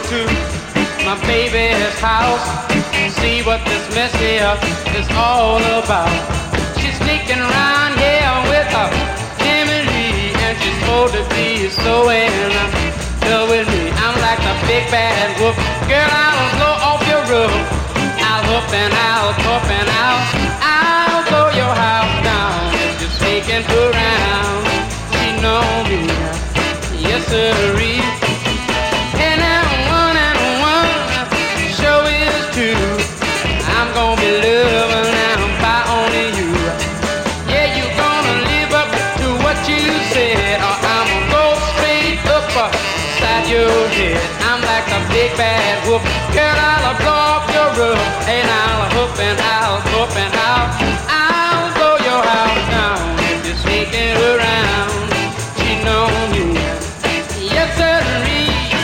to my baby's house. See what this mess here is all about. She's sneaking around here with her Emily, and she's supposed to be sewing up with me. I'm like the big bad wolf. Girl, I'll blow off your roof. I'll hoop and I'll pop and I'll blow your house down. If you're sneaking around, she know me. Yes, sirree. And one show is two. I'm gonna be loving now by only you. Yeah, you gonna live up to what you said, or I'm gonna go straight up inside your head. I'm like a big bad wolf. Girl, I'll blow off your roof, and I'll hoop and I'll hoop and I'll blow your house down. If you're sneaking around, she know me. Yes, sirree.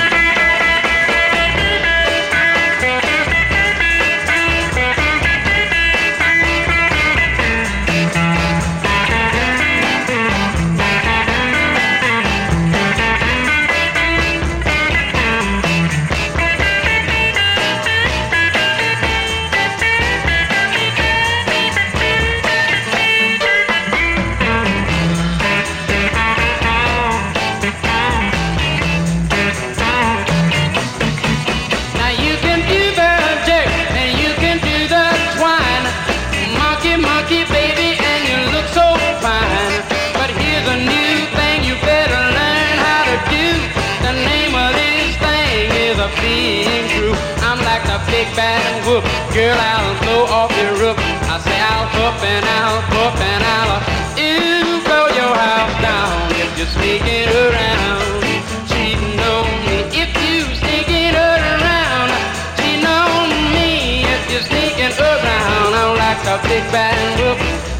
Being true, I'm like a big bad wolf. Girl, I'll blow off your roof. I say I'll hoop and I'll hoop and I'll blow your house down. If you're sneaking around, she know me. If you sneaking around, she know me. If you're sneaking around, I'm like a big bad wolf.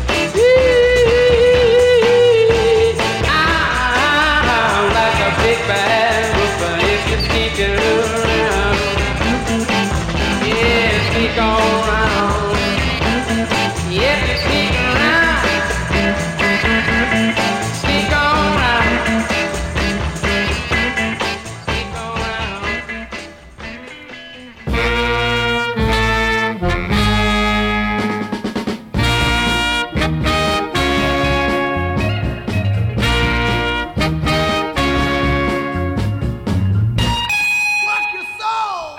I'm like a big bad wolf. If you're sneaking around. Sneak all around. Yeah, you sneak around. Sneak all around. Sneak all around. Rock your soul!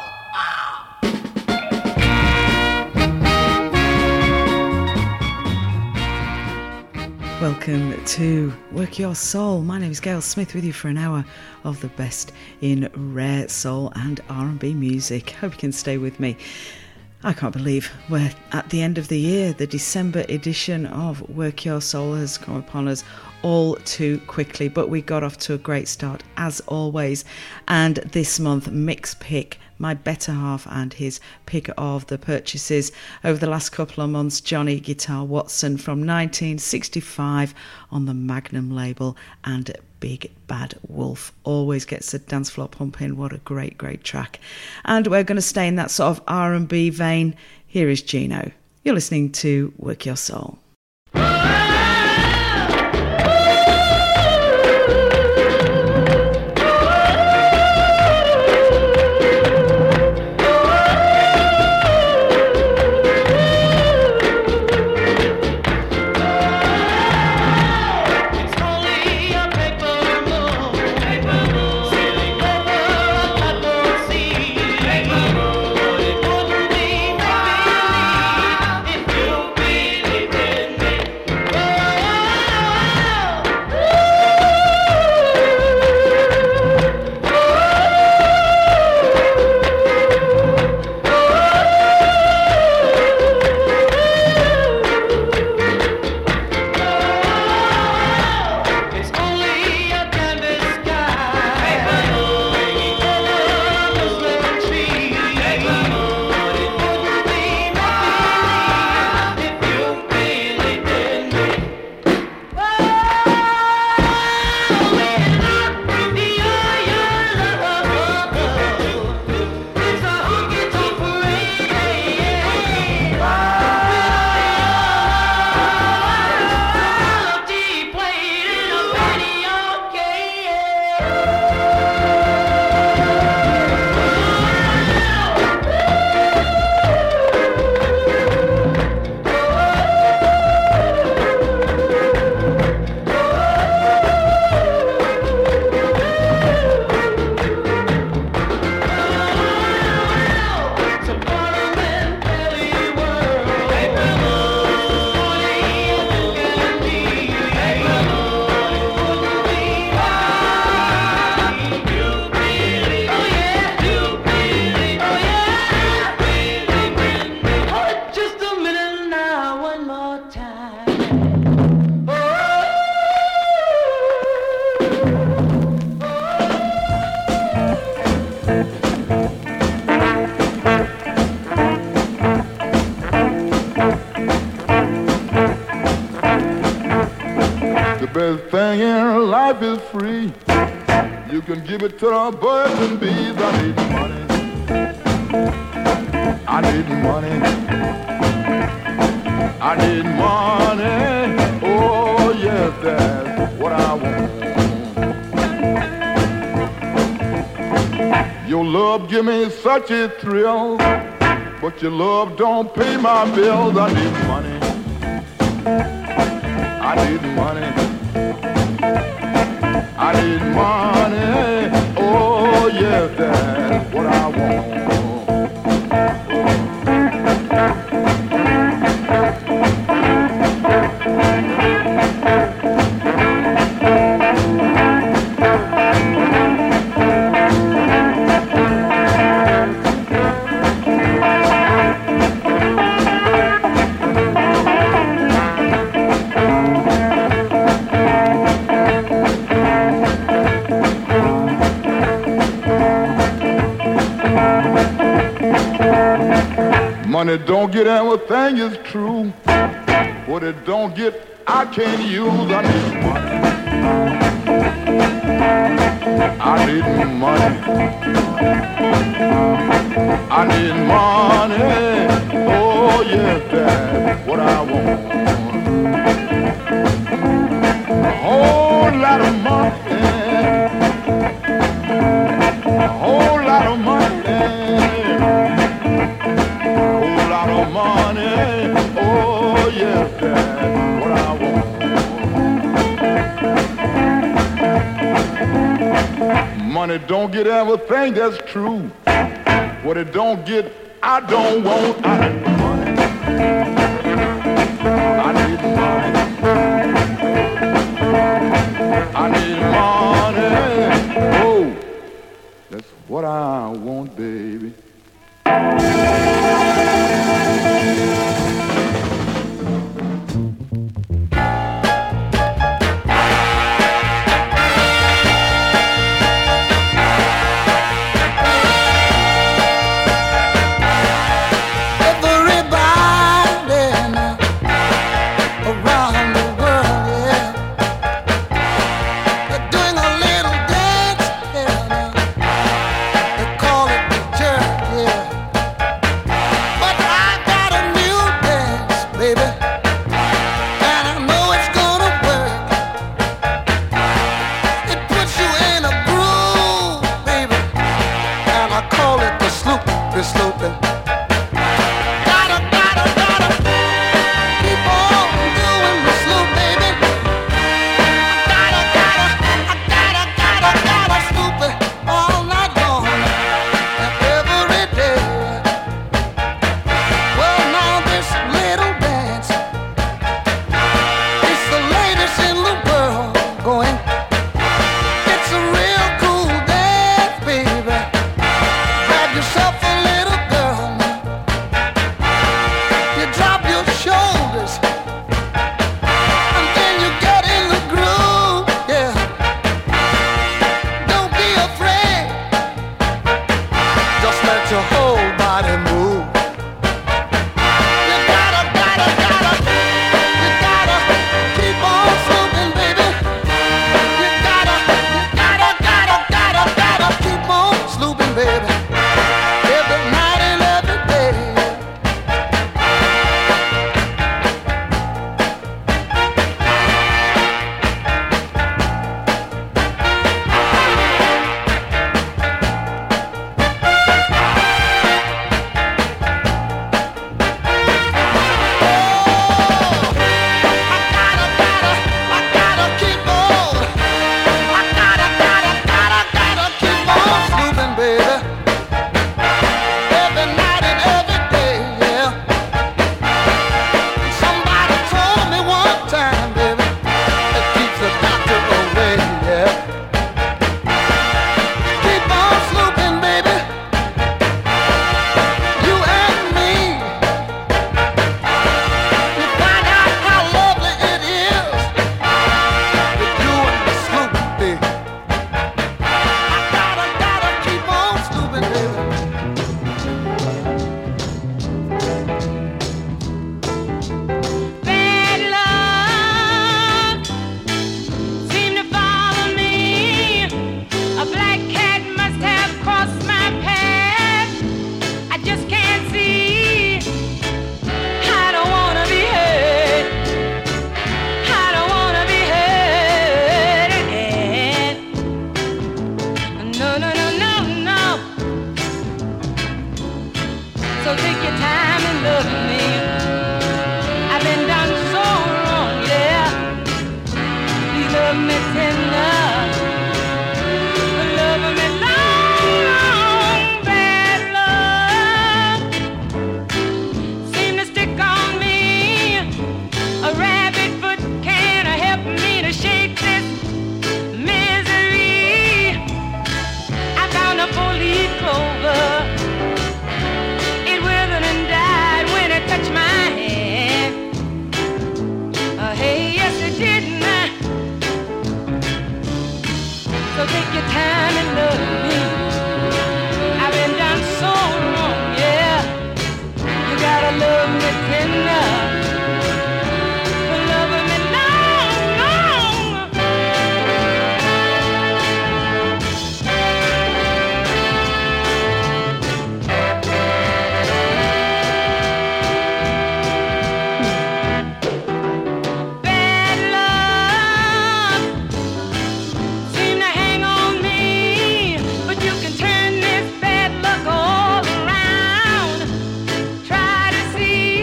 Welcome to Work Your Soul. My name is Gail Smith, with you for an hour of the best in rare soul and R&B music. Hope you can stay with me. I can't believe we're at the end of the year. The December edition of Work Your Soul has come upon us all too quickly, but we got off to a great start as always. And this month, Mix Pick, my better half, and his pick of the purchases over the last couple of months, Johnny Guitar Watson from 1965 on the Magnum label, and Big Bad Wolf always gets the dance floor pumping. What a great track. And we're going to stay in that sort of R&B vein. Here is Gino. You're listening to Work Your Soul. If you really did. Everything in life is free. You can give it to the birds and bees. I need money. I need money. I need money. Oh yes, that's what I want. Your love give me such a thrill, but your love don't pay my bills. I need money. I need money. I need money. Oh yes, that's what I want. Money don't get everything is true. What it don't get, I can't use. I need money. I need money. I need money. Oh yes, that's what I want. A whole lot of money. A whole lot of money. Money, oh yes, that's what I want. Money don't get everything, that's true. What it don't get, I don't want. I need money. I need money. I need money. Oh, that's what I want, baby. But I No, no, no, no, no. So take your time and love me. I've been done so wrong, yeah. Please love me tender. Love me long. Bad love seem to stick on me. A rabbit foot can't help me to shake this misery. I found a four-leaf clover. It withered and died when it touched my hand. Hey, yes it did now. So take your time and love me. I've been done so wrong, yeah. You gotta love me tender. Love me long, long. Bad love seem to hang on me, but you can turn this bad luck all around. Try to see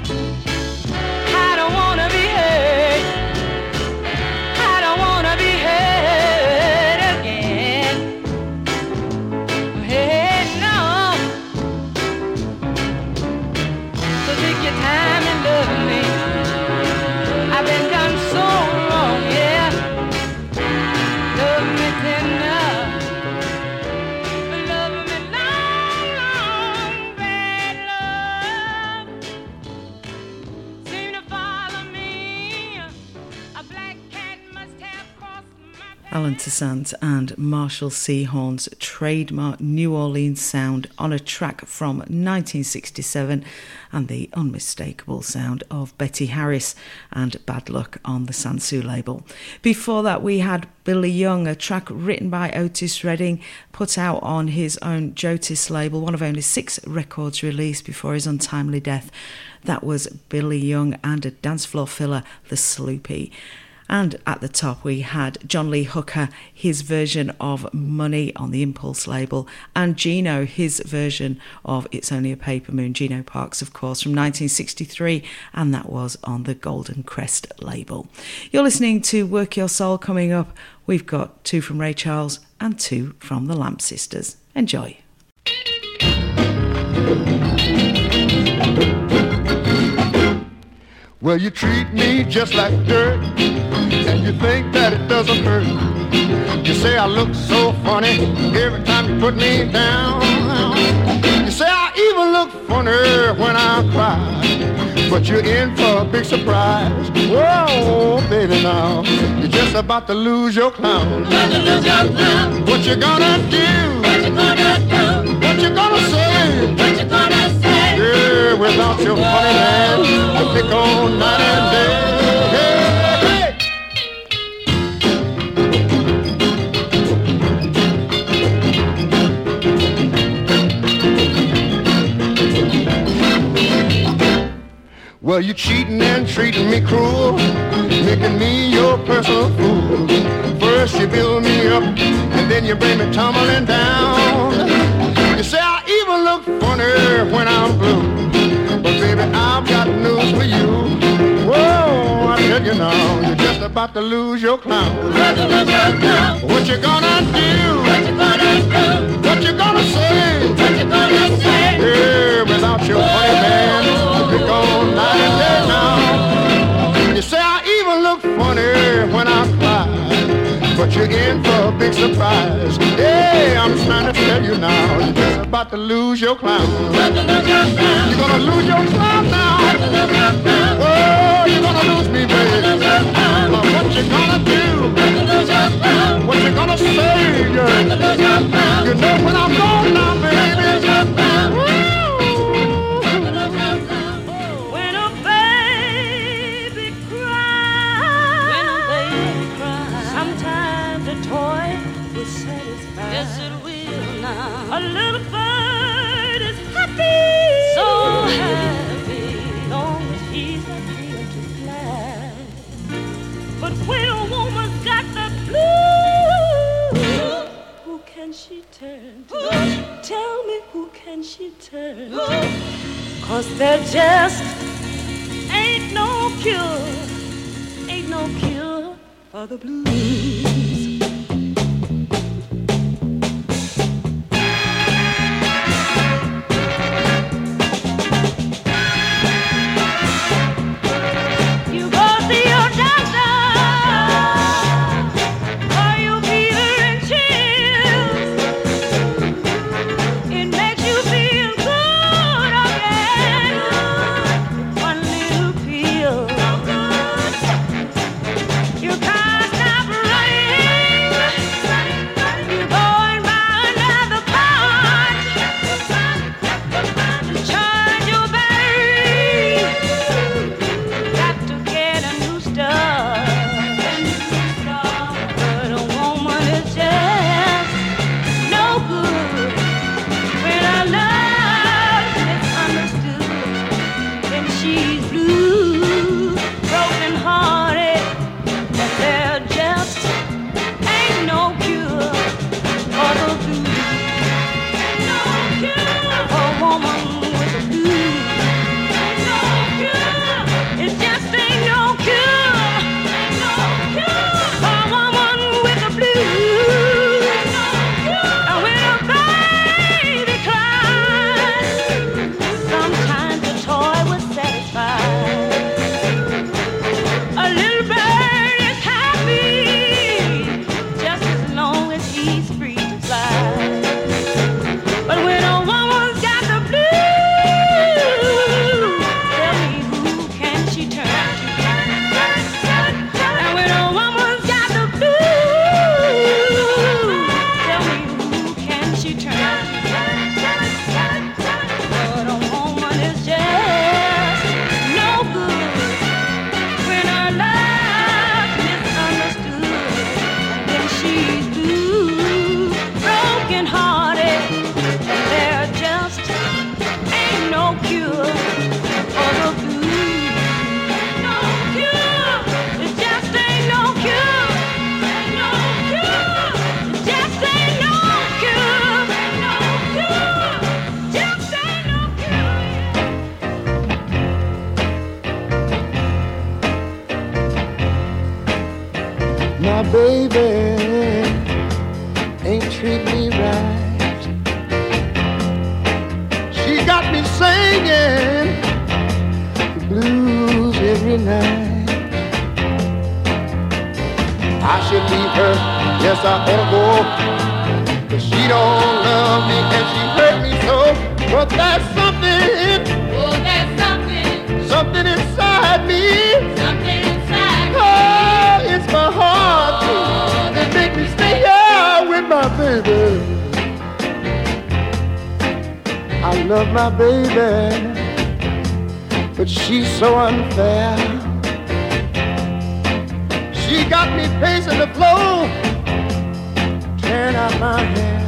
I don't wanna be hurt. I don't wanna be hurt again. Hey, no. So take your time and love me. I've been done so wrong, yeah. Love me tender. Love me long, long. Bad love seem to follow me. A black cat must have crossed my path. Alan Toussaint and Marshall Sehorn's trademark New Orleans sound on a track from 1967 and the unmistakable sound of Betty Harris and Bad Luck on the Sansu label. Before that we had Billy Young, a track written by Otis Redding, put out on his own Jotis label, one of only 6 records released before his untimely death. That was Billy Young and a dance floor filler, The Sloopy. And at the top we had John Lee Hooker, his version of Money on the Impulse label, and Gino, his version of It's Only a Paper Moon, Gino Parks of course, from 1963, and that was on the Golden Crest label. You're listening to Work Your Soul. Coming up, we've got 2 from Ray Charles and 2 from the Lamp Sisters. Enjoy. Well, you treat me just like dirt, and you think that it doesn't hurt. You say I look so funny every time you put me down. You say I even look funny when I cry, but you're in for a big surprise. Whoa, baby, now you're just about to lose your clown. What you gonna do? What you gonna do? What you gonna say? What you gonna say? Yeah, without your funny man to pick on night and day. Hey, hey. Well, you cheating and treating me cruel, making me your personal fool. First you build me up, and then you bring me tumbling down. You say I even look funny when I'm blue, but baby, I've got news for you. Whoa, I tell you now, you're just about to lose your clown. What you gonna do? What you gonna do? What you gonna say? What you gonna say? Yeah, without your funny man, pick on night and day now. You say I even look funny when I cry, but you're in for a big surprise. Hey, I'm trying to tell you now, you're just about to lose your clown. You're gonna lose your clown now. Oh, you're gonna lose me, baby. But what you gonna do? What you gonna say? Yeah. You know when I'm gone now, baby. When a baby cries, sometimes a toy will satisfy. Yes, it will now. A little bird is happy, so happy, long as he's happy to fly. But when a woman's got the blues, who can can she turn to? Tell me, who can she turn to? 'Cause there just ain't no cure for the blues. My baby, but she's so unfair. She got me pacing the floor, tearing out my hair.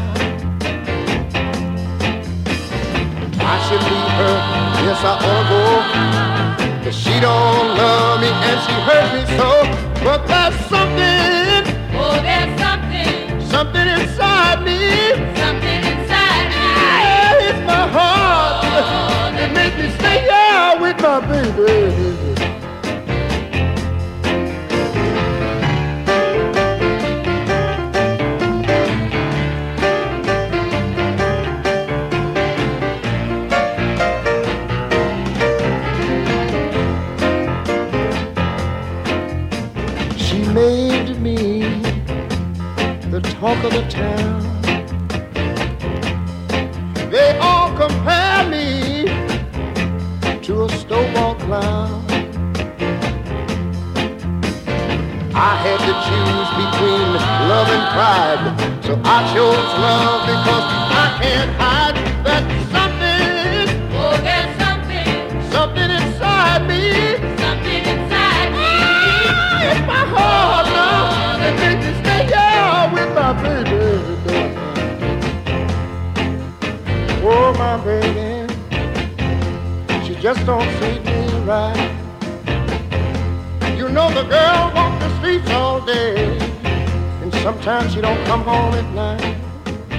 I should leave her, yes I ought to go, but she don't love me and she hurt me so. But there's something, oh there's something, something inside me, something inside me. It's my heart. It makes me stay here with my baby. She made me the talk of the town. They all compare me to a snowball clown. I had to choose between love and pride, so I chose love because I can't hide that something. Oh, there's something, something inside me, something inside me. It's my heart now that makes me stay here with my baby. Oh, my baby, she just don't treat me right. You know the girl walks the streets all day, and sometimes she don't come home at night.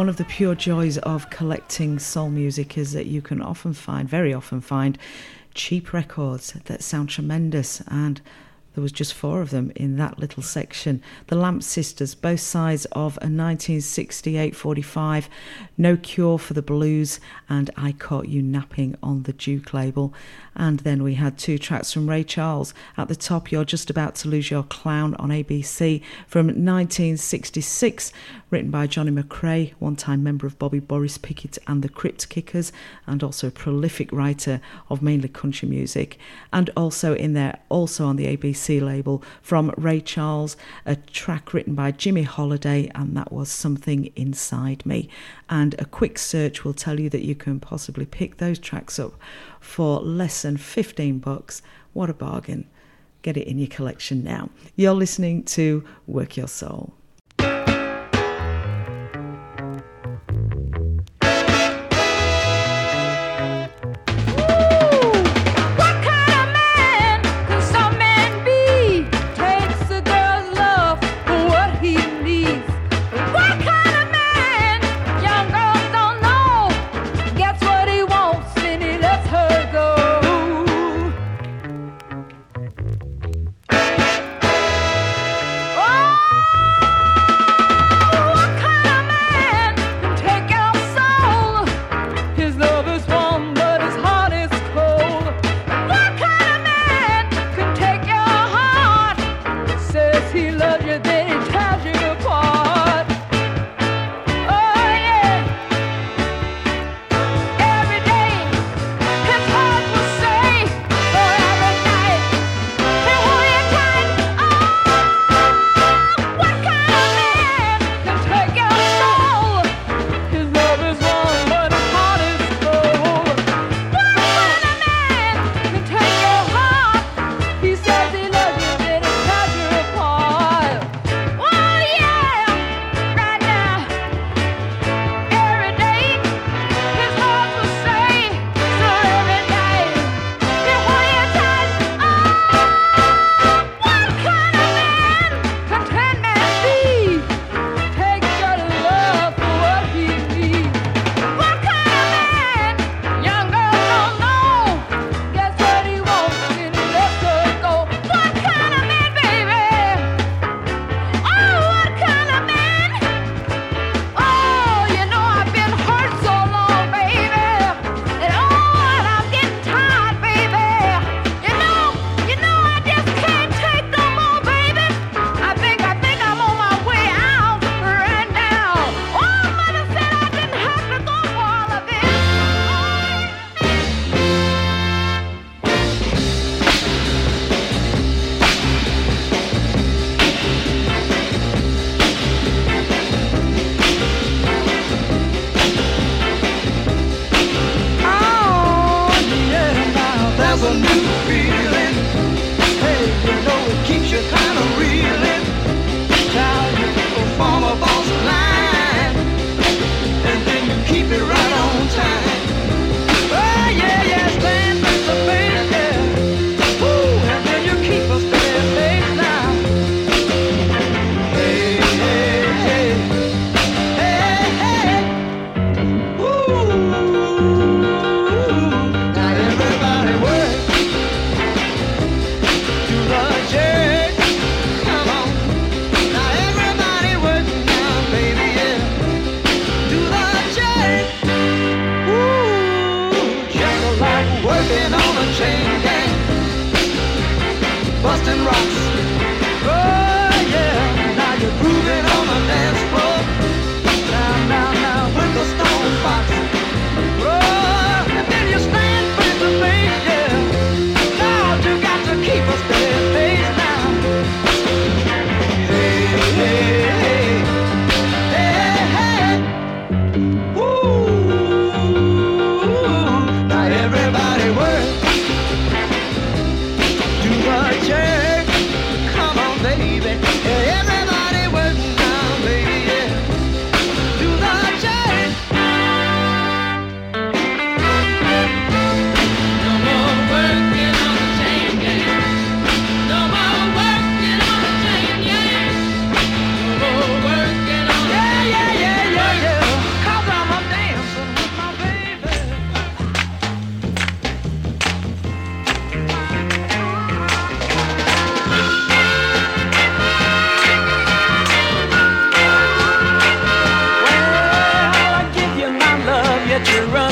One of the pure joys of collecting soul music is that you can very often find cheap records that sound tremendous, and there was just 4 of them in that little section. The Lamp Sisters, both sides of a 1968 45, No Cure for the Blues and I Caught You Napping on the Duke label. And then we had 2 tracks from Ray Charles. At the top, You're Just About to Lose Your Clown on ABC from 1966, written by Johnny McRae, one-time member of Bobby Boris Pickett and the Crypt Kickers, and also a prolific writer of mainly country music. And also in there, also on the ABC label, from Ray Charles, a track written by Jimmy Holiday, and that was Something Inside Me. And a quick search will tell you that you can possibly pick those tracks up for less than $15. What a bargain. Get it in your collection now. You're listening to Work Your Soul.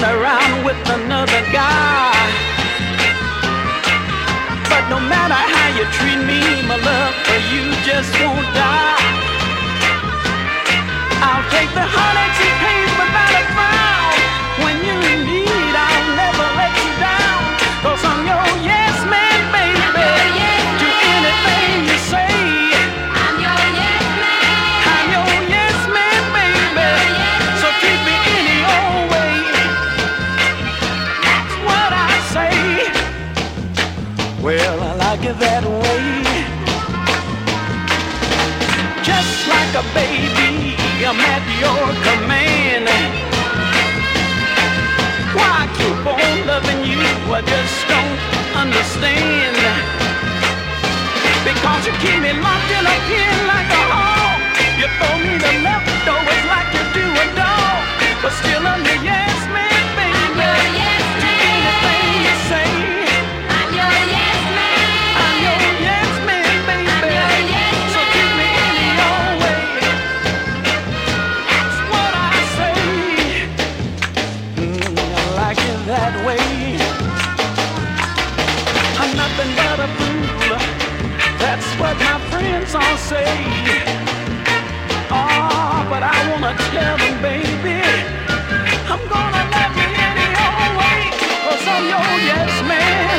fooling around with another guy. But no matter how you treat me, my love for you just won't die. I'll take the heartaches and pains without a frown. When you're in need, I'll never let you down. 'Cause I'm your yes man, baby. Do anything you say. I'm your yes man, baby. So treat me any old way. That's what I say. Well, I like it that way. Just like a baby, I'm at your command. Why I keep on loving you, I just don't understand. Because you keep me locked in a pen like a hog. You throw me the leftovers like you do a dog. But still I'm your yes man, baby. Do anything you say. I'm your yes man. I'm your yes man, baby. So treat me any old way. That's what I say. I like it that way. I'm nothing but a fool. That's what my friends all say. Oh, but I wanna tell them, baby, I'm gonna love you any old way. 'Cause I'm your yes man.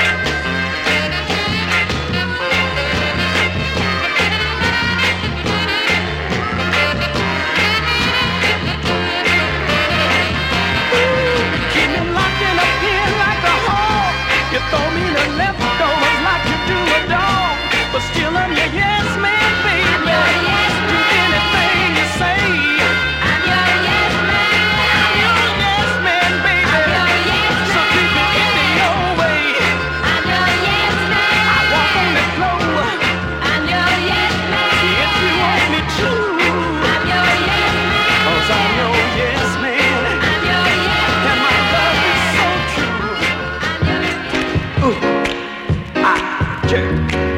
Keep me locked in a pen like a hog. You throw me the leftovers like you do a dog. But still I'm your yes man, baby. Do anything you say. I'm your yes man. I'm your yes man, baby. So treat me any old way. I'm your yes man. I walk on the floor. I'm your yes man. If you want me to. I'm your yes man. 'Cause I'm your yes man. I'm your yes man. And my love is so true. I'm your yes man. Ooh, I jerk.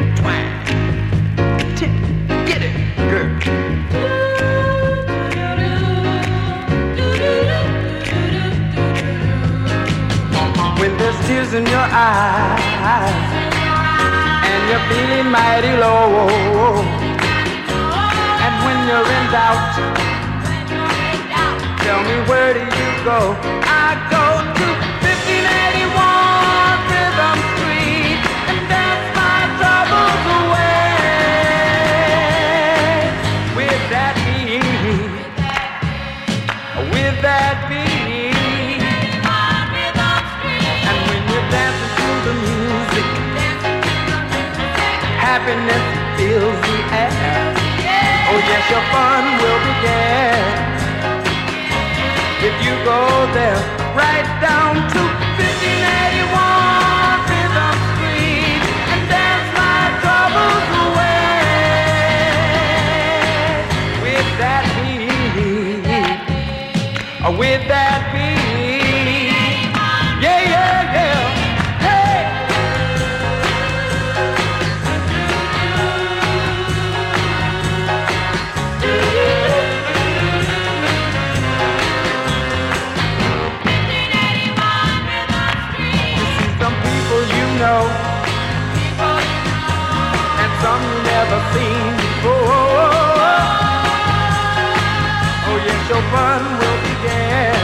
Get it, girl. When there's tears in your eyes and you're feeling mighty low, and when you're in doubt, tell me where do you go? I go to 1581 Rhythm Street and dance my troubles away. With that beat, with that beat, and when you're dancing to the music, happiness fills the air. Oh yes, your fun will begin. If you go there, right down to 1581 Rhythm Street and dance my troubles away. With that beat, with that beat, yeah, yeah, yeah, hey. Some people you know, and some you never seen before. Oh yes, your fun will begin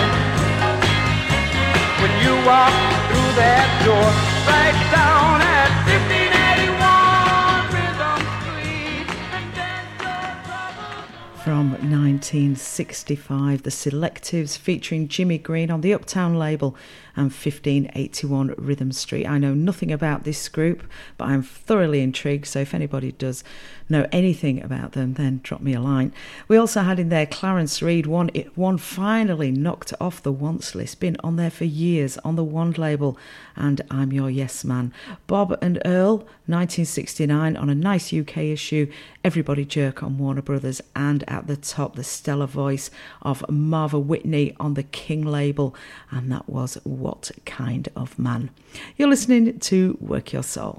when you walk through that door, right down at 1581 Rhythm Street and dance your troubles. From 1965, The Selectives featuring Jimmy Green on the Uptown label and 1581 Rhythm Street. I know nothing about this group, but I'm thoroughly intrigued, so if anybody does know anything about them, then drop me a line. We also had in there Clarence Reid, one finally knocked off the once list, been on there for years on the Wand label, and I'm Your Yes Man. Bob and Earl, 1969, on a nice UK issue, Everybody Jerk on Warner Brothers, and at the top, the stellar voice of Marva Whitney on the King label, and that was What Kind of Man. You're listening to Work Your Soul.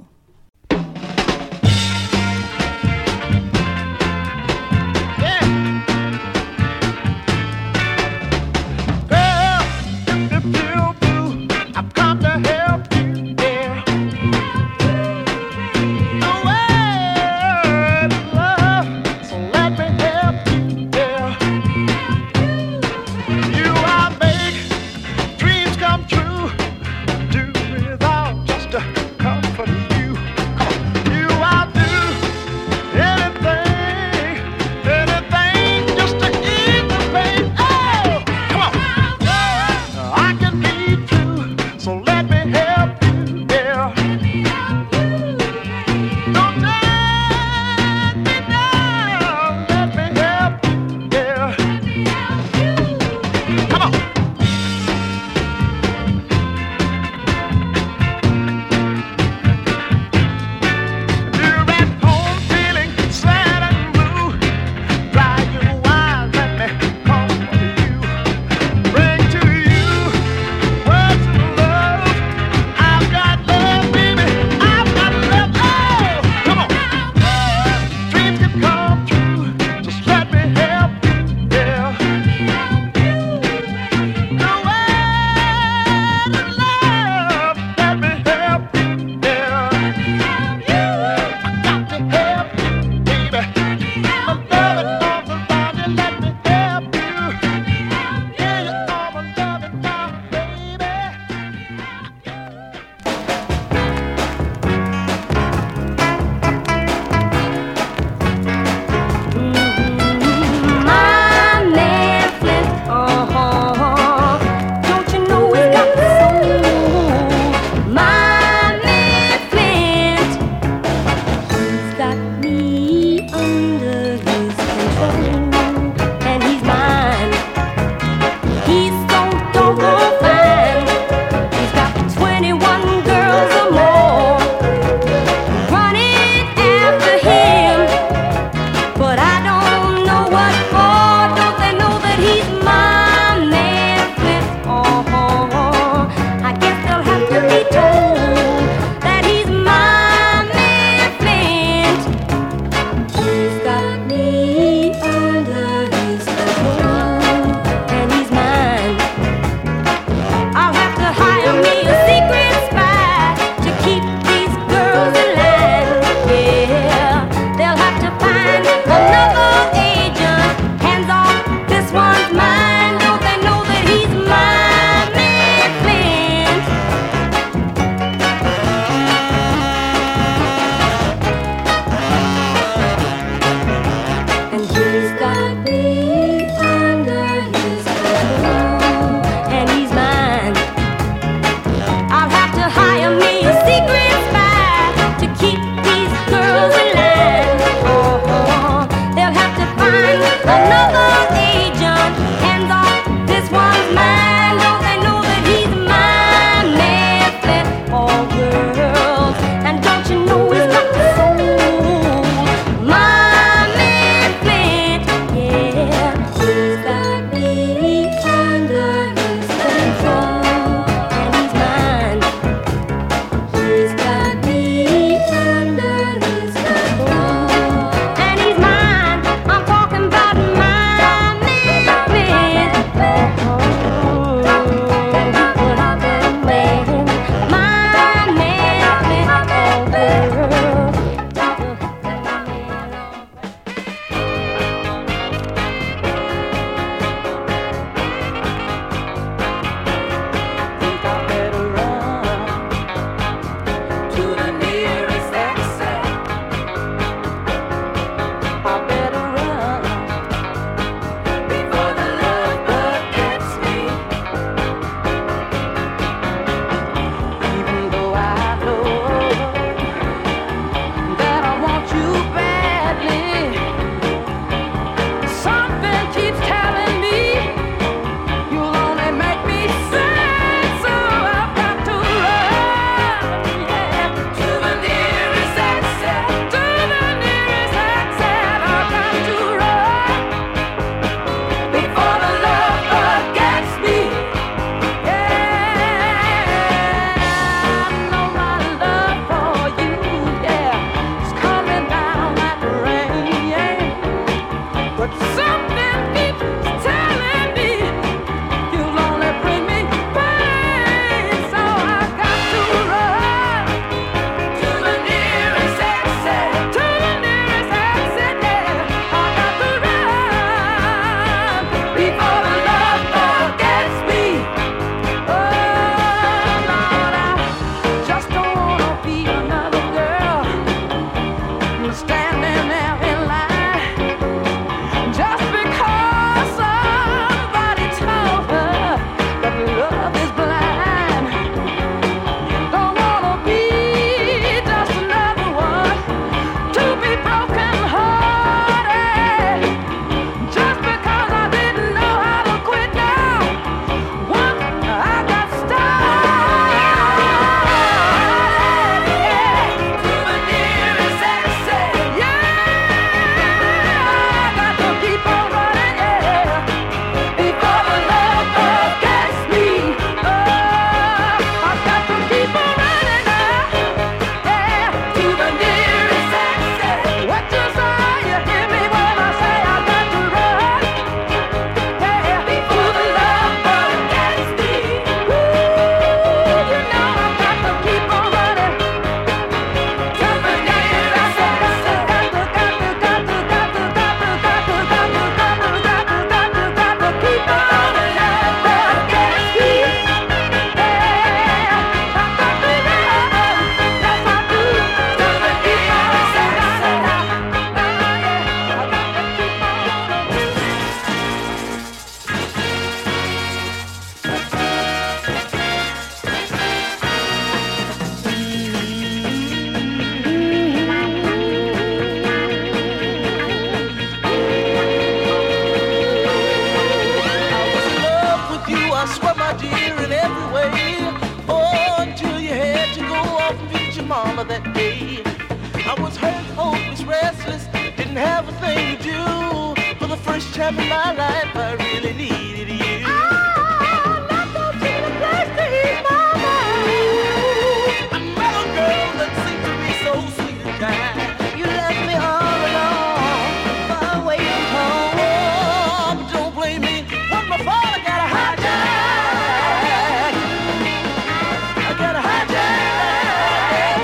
that day. I was hurt, hopeless, restless, didn't have a thing to do. For the first time in my life, I really needed you. I'm not gonna take a place to ease my mind. I met a girl that seemed to be so sweet and kind. You left me all alone, far away from home. Oh, but don't blame me, what my father got a hijack. I got a hijack.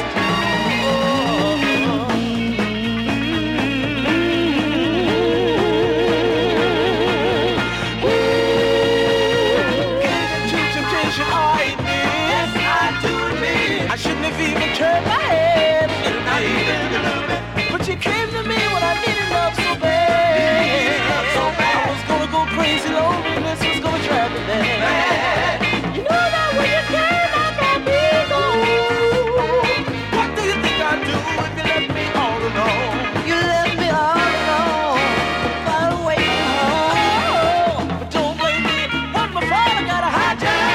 I shouldn't have even turned my head a little bit. But you came to me when I needed love so bad. I was gonna go crazy, loneliness was gonna drive me mad. You know that when you came, I got me gone. What do you think I'd do if you left me all alone? You left me all alone, far away from home. But don't blame me, what my father got a hijack.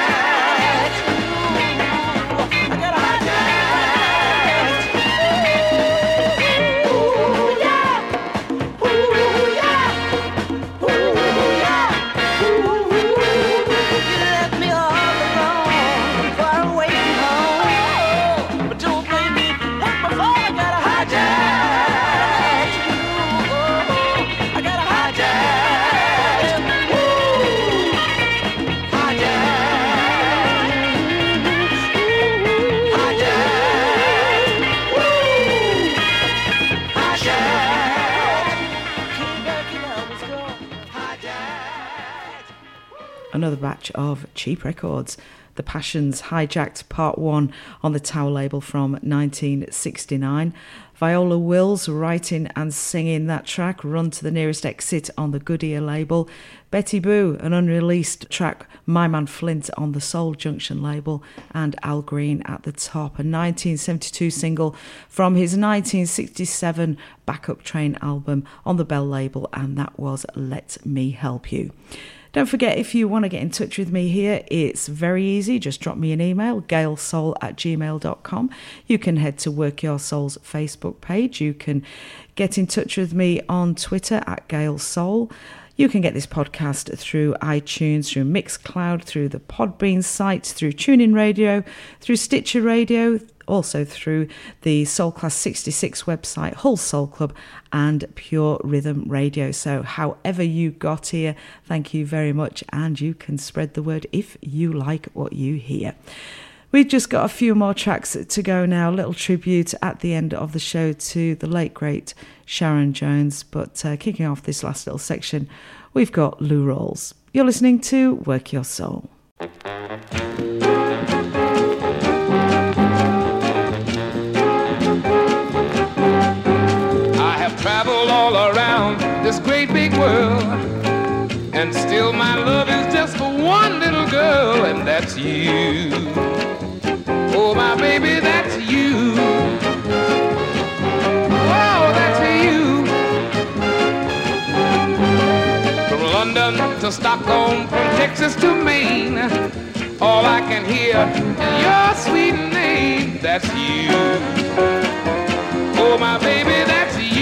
Another batch of cheap records. The Passions Hijacked Part 1 on the Tower label from 1969. Viola Wills writing and singing that track, Run to the Nearest Exit on the Good Ear label. Betty Boo, an unreleased track, My Man Flint on the Soul Junction label. And Al Green at the top, a 1972 single from his 1967 Backup Train album on the Bell label, and that was Let Me Help You. Don't forget, if you want to get in touch with me here, it's very easy. Just drop me an email, gailsoul@gmail.com. You can head to Work Your Soul's Facebook page. You can get in touch with me on Twitter @GailSoul. You can get this podcast through iTunes, through Mixcloud, through the Podbean site, through TuneIn Radio, through Stitcher Radio, also through the Soul Class 66 website, Hull Soul Club, and Pure Rhythm Radio. So however you got here, thank you very much, and you can spread the word if you like what you hear. We've just got a few more tracks to go now, a little tribute at the end of the show to the late, great Sharon Jones, but kicking off this last little section, we've got Lou Rawls. You're listening to Work Your Soul. Traveled all around this great big world, and still my love is just for one little girl, and that's you. Oh, my baby, that's you. Oh, that's you. From London to Stockholm, from Texas to Maine, all I can hear is your sweet name. That's you. Oh, my baby, that's you.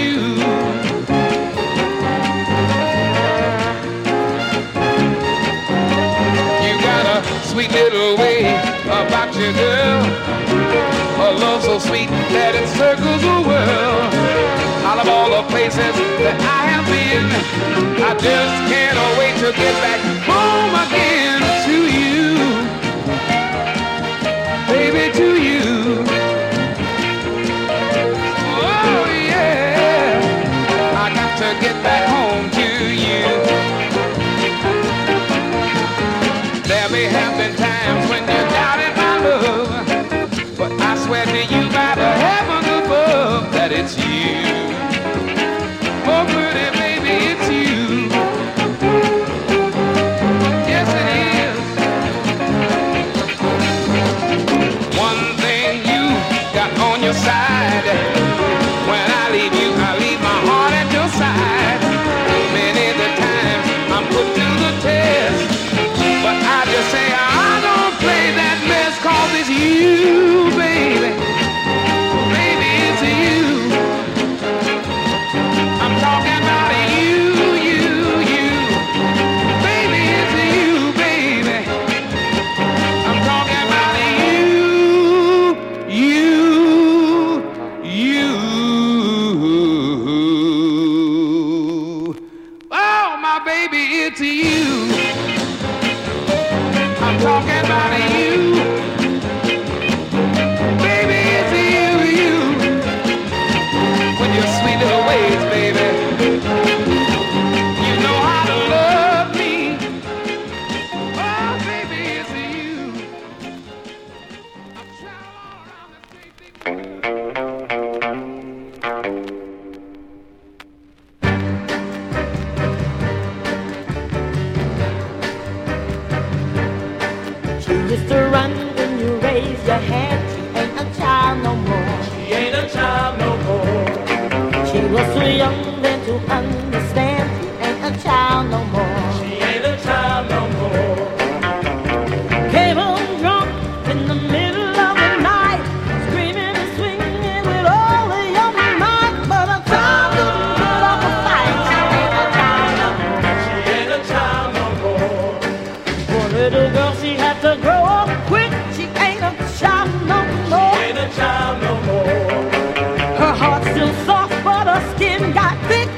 You got a sweet little way about you, girl. A love so sweet that it circles the world. Out of all the places that I have been, I just can't wait to get back home again to you. Baby, to you. To get back home to you. There may have been times when you doubted my love, but I swear to you by the heavens above that it's you. Oh, pretty baby, it's you. Yes, it is. One thing you got on your side, when I leave you, I leave my heart at your side. Many the times I'm put to the test, but I just say I don't about you. Baby, it's you. With your sweet little ways, baby. You know how to love me. Oh, baby, it's you. I'm traveling all around this great big She used to run when you raise your hand. She ain't a child no more. She ain't a child no more. She was too young then to understand. She ain't a child no more. She ain't a child no more. Came home drunk in the middle of the night, screaming and swinging with all of your might. But a child couldn't put up a fight. She ain't a child no more. She ain't a child no more. Poor little girl, she had to grow up quick. She ain't a child no more. She ain't a child no more. Her heart's still soft, but her skin got thick.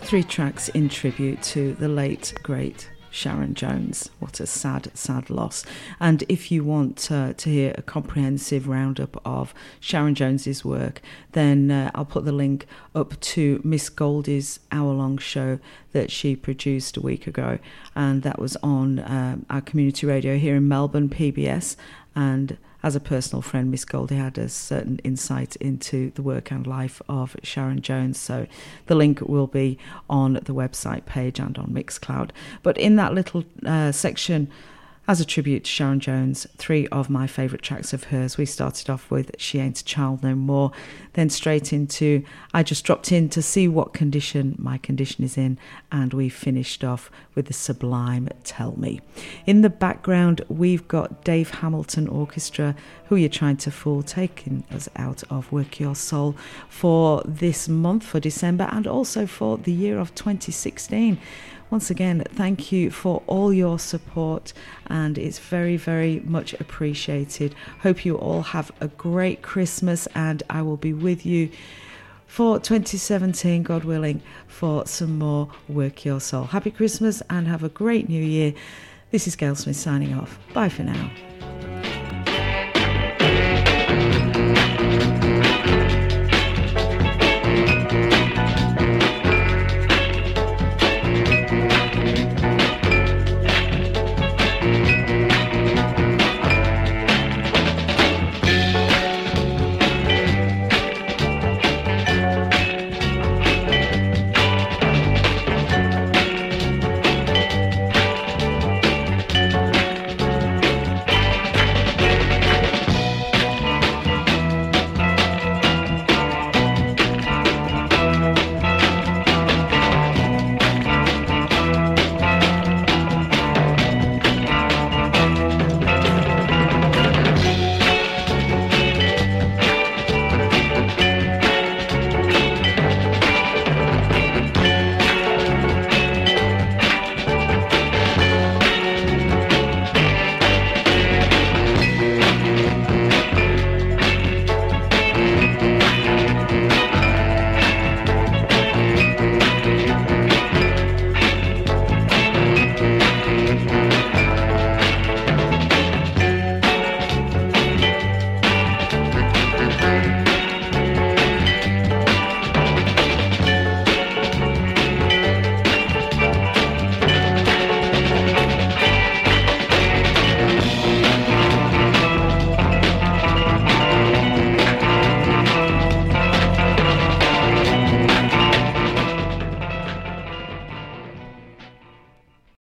3 tracks in tribute to the late, great Sharon Jones. What a sad, sad loss. And if you want to hear a comprehensive roundup of Sharon Jones's work, then I'll put the link up to Miss Goldie's hour-long show that she produced a week ago, and that was on our community radio here in Melbourne, PBS. And as a personal friend, Miss Goldie had a certain insight into the work and life of Sharon Jones. So the link will be on the website page and on Mixcloud. But in that little section, as a tribute to Sharon Jones, 3 of my favourite tracks of hers. We started off with She Ain't a Child No More, then straight into I Just Dropped In to See What Condition My Condition Is In, and we finished off with the sublime Tell Me. In the background, we've got Dave Hamilton Orchestra, Who You're Trying to Fool, taking us out of Work Your Soul for this month, for December, and also for the year of 2016. Once again, thank you for all your support, and it's very, very much appreciated. Hope you all have a great Christmas, and I will be with you for 2017, God willing, for some more Work Your Soul. Happy Christmas and have a great new year. This is Gail Smith signing off. Bye for now.